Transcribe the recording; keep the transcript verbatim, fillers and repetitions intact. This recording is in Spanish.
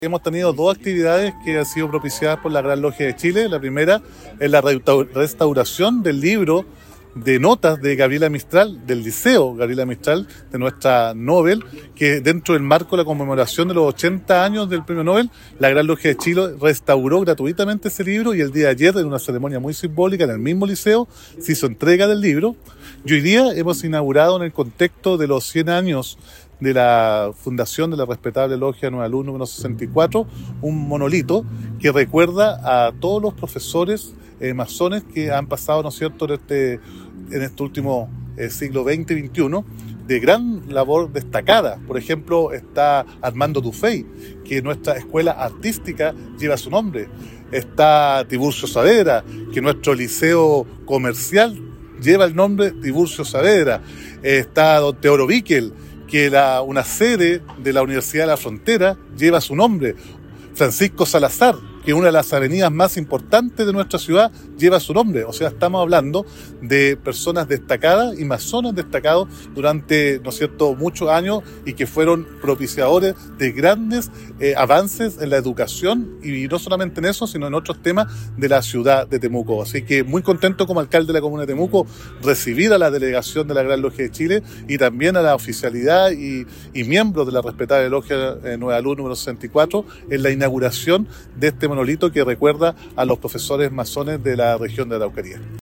Hemos tenido dos actividades que han sido propiciadas por la Gran Logia de Chile. La primera es la restauración del libro de notas de Gabriela Mistral, del Liceo Gabriela Mistral, de nuestra Nobel, que dentro del marco de la conmemoración de los ochenta años del Premio Nobel, la Gran Logia de Chile restauró gratuitamente ese libro y el día de ayer, en una ceremonia muy simbólica en el mismo liceo, se hizo entrega del libro. Y hoy día hemos inaugurado, en el contexto de los cien años de la fundación de la respetable Logia Nueva Luz número sesenta y cuatro, un monolito que recuerda a todos los profesores eh, masones que han pasado, ¿no es cierto?, en este, en este último eh, siglo veinte y veintiuno, de gran labor destacada. Por ejemplo, está Armando Dufey, que nuestra escuela artística lleva su nombre. Está Tiburcio Saavedra, que nuestro liceo comercial lleva el nombre Tiburcio Saavedra. Está don Teodoro Bickel, que la, una sede de la Universidad de la Frontera lleva su nombre. Francisco Salazar, que una de las avenidas más importantes de nuestra ciudad lleva su nombre. O sea, estamos hablando de personas destacadas y masones destacados durante, ¿no es cierto?, muchos años, y que fueron propiciadores de grandes eh, avances en la educación, y no solamente en eso, sino en otros temas de la ciudad de Temuco. Así que muy contento como alcalde de la comuna de Temuco recibir a la delegación de la Gran Logia de Chile y también a la oficialidad y, y miembros de la respetable Logia eh, Nueva Luz número sesenta y cuatro en la inauguración de este monolito que recuerda a los profesores masones de la región de Araucanía.